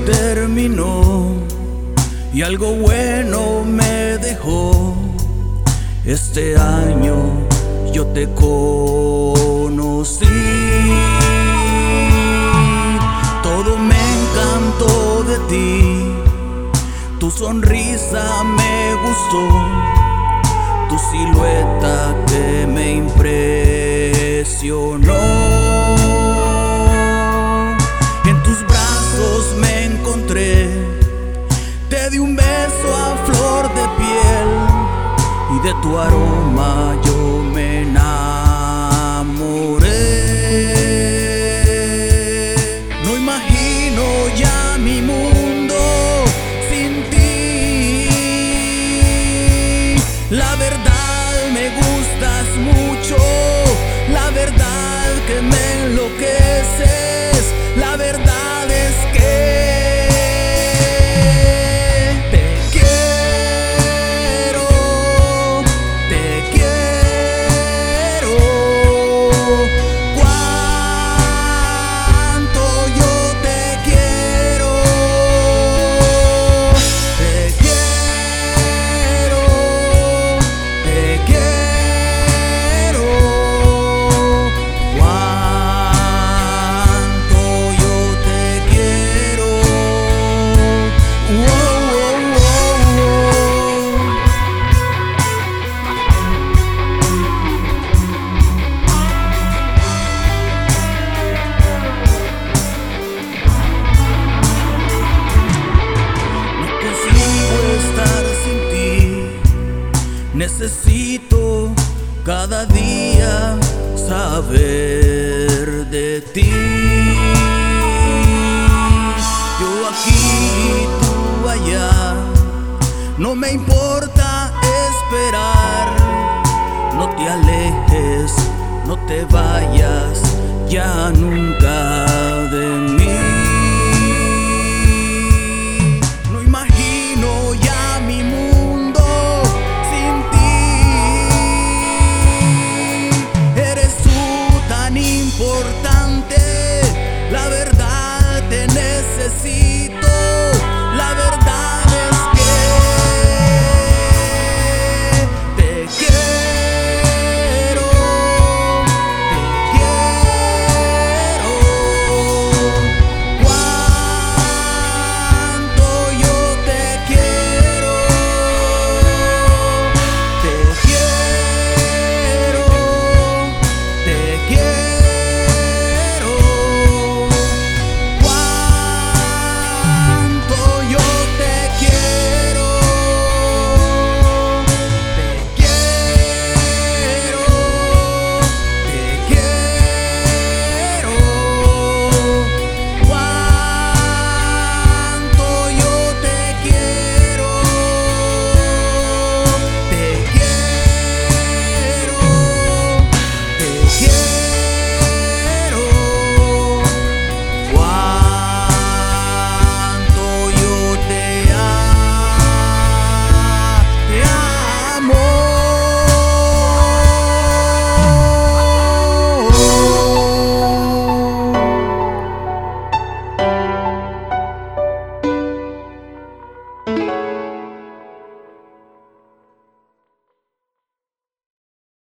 terminó y algo bueno me dejó. Este año yo te conocí, todo me encantó de ti, tu sonrisa me gustó, tu silueta que me impresionó. En tus brazos me encontré, te di un beso a flor de piel y de tu aroma yo me enamoré. No imagino ya mi mundo sin ti. La verdad me gustas mucho, la verdad que me enloqueces, la verdad es que necesito cada día saber de ti. Yo aquí y tú allá, no me importa esperar. No te alejes, no te vayas ya nunca.